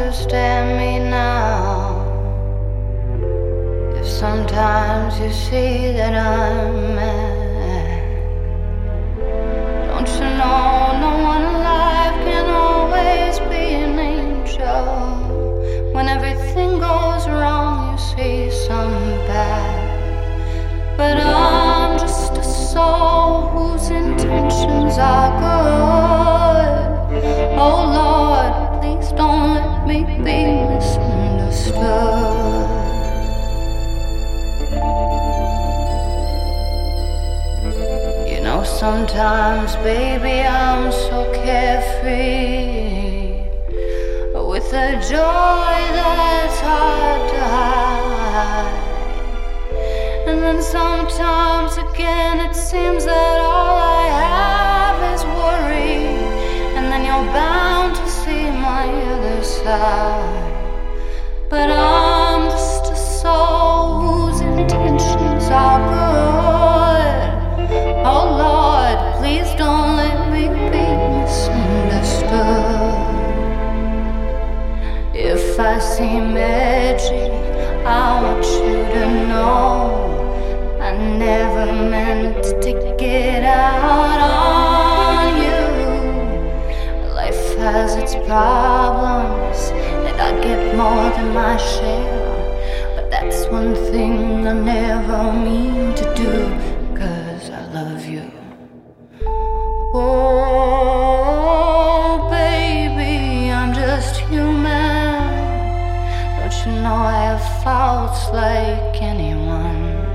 understand me now. If sometimes you see that I'm mad, don't you know no one alive can always be an angel. When everything goes wrong, you see some bad. But I'm just a soul whose intentions are good. Oh Lord, please don't let me be misunderstood. You know, sometimes, baby, I'm so carefree, with a joy that's hard to hide. And then sometimes again it seems that all I have is worry. And then you're bound to see my other side. But I'm just a soul whose intentions are good. Oh Lord, please don't let me be misunderstood. If I seem edgy, I want you to know I never meant to take it out on you. Life has its problems, and I get more than my share. But that's one thing I never mean to do, 'cause I love you. Oh, baby, I'm just human. Don't you know I have faults like anyone?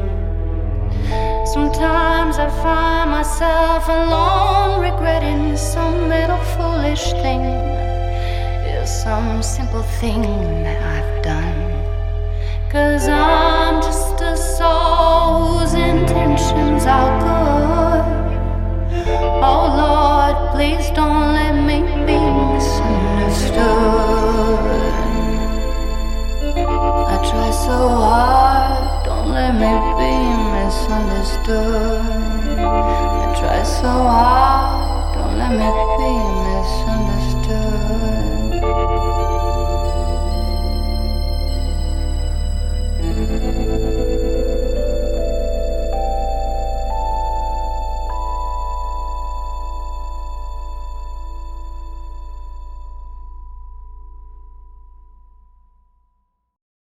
Sometimes I find myself alone, regretting some little foolish thing. It's some simple thing that I've done. 'Cause I'm just a soul whose intentions are good. Oh Lord, please don't let me be misunderstood.